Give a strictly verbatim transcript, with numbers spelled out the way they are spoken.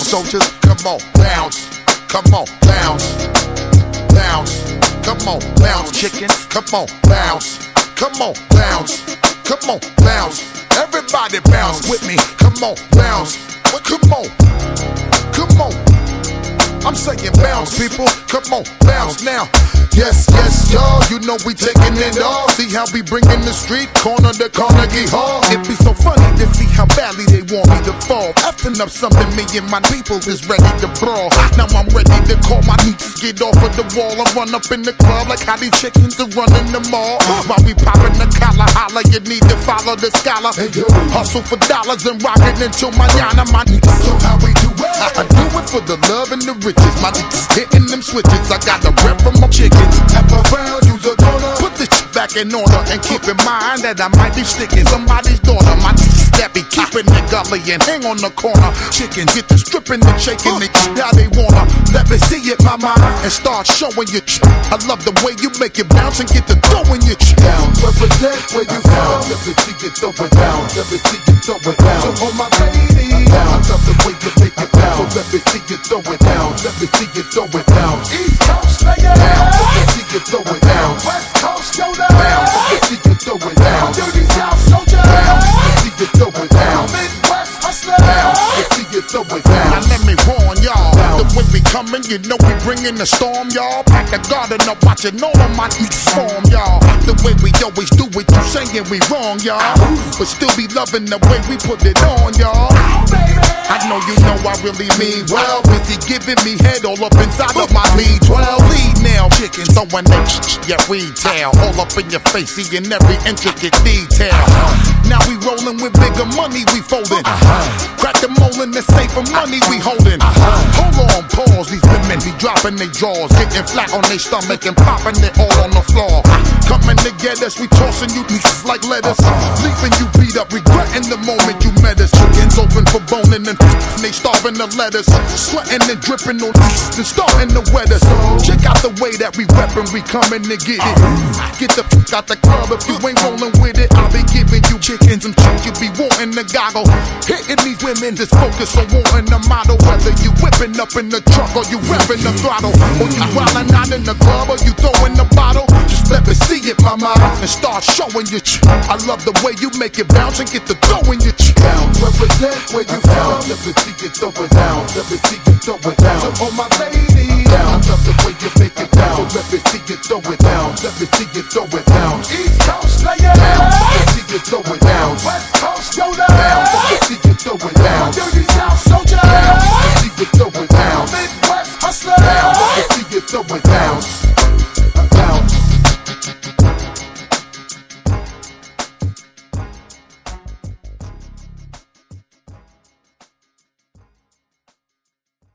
soldiers, come on, bounce. Come on, bounce. Bounce. Come on, bounce. Chickens, come on, bounce. Come on, bounce. Come on, bounce. Everybody bounce with me. Come on, bounce. Come on. Come on. I'm saying bounce, people. Come on, bounce now. Yes, yes, y'all, you know we taking it all. See how we bringing the street corner to Carnegie Hall. It be so funny to see how badly they want me to fall. Effing up something me and my people is ready to brawl. Now I'm ready to call my nieces, get off of the wall and run up in the club like how these chickens are running the mall. While we popping the collar, holla, you need to follow the scholar. Hustle for dollars and rock it until mañana, my niggas. So how we do it? I do it for the love and the riches. My niggas hitting them switches. I got the rep from my chickens. Half around, you's a donor. Put the shit back in order and keep in mind that I might be sticking somebody's daughter. My niggas that be keeping the gully and hang on the corner. Chickens get the stripping and shaking it how they wanna. Let me see it, mama, and start showing you. I love the way you make it bounce and get the throwing you down. Represent where you from. Let me see you throw it down. Let me see you throw it down. So all my ladies, I love the way you make it bounce. So let me see you throw it down. Let me see you throw it down. East Coast, lay it down. Let me see you throw it down. West Coast, yo down. Let me see you throw it down. Dirty South soldier. Let me see you throw it down. Midwest hustler. Let me see you throw it down. Now let me warn y'all, the way we coming, you know we bringing the storm, y'all. Pack the garden up, watching all of my eats form, y'all. The way we always do it, you saying we wrong, y'all, but still be loving the way we put it on, y'all. I know you know I really mean well. Busy giving me head all up inside of my lead. twelve lead now, chickens throwing that sh- yeah, retail. All up in your face, seeing every intricate detail. Now we rolling with bigger money, we folding. Crack the mold in the safe for money we holding. Hold on, pause, these women be dropping their jaws, getting flat on their stomach and popping it all on the floor. Coming together, we tossing you pieces like lettuce, leaving you beat up, regretting the moment you met us. Chickens open for boning and they starving the lettuce, sweating and dripping on east and starting to wet us. Check out the way that we reppin', we coming to get it. Get the fuck out the club if you ain't rolling with it. I'll be giving you chickens and chick, you be wanting the goggle. Hitting these women, just focus on wanting the model. Whether you whipping up in the truck or you repping the throttle, or you wildin' out in the club or you throwing the bottle. Just let me see it, mama, and start showing you. I love the way you make it bounce and get the throwing you down. Represent where you from. Let me see you throw it down. Let me see you throw it down. So all my ladies, I love the way you make it down. So let me see you throw it down. Let me see you throw it down. East Coast, lay it down. Let me see you throw it down. West Coast, yo down. Let me see you throw it down. Dirty South soldier. Let me see you throw it down. Midwest hustler. Let me see you throw it down.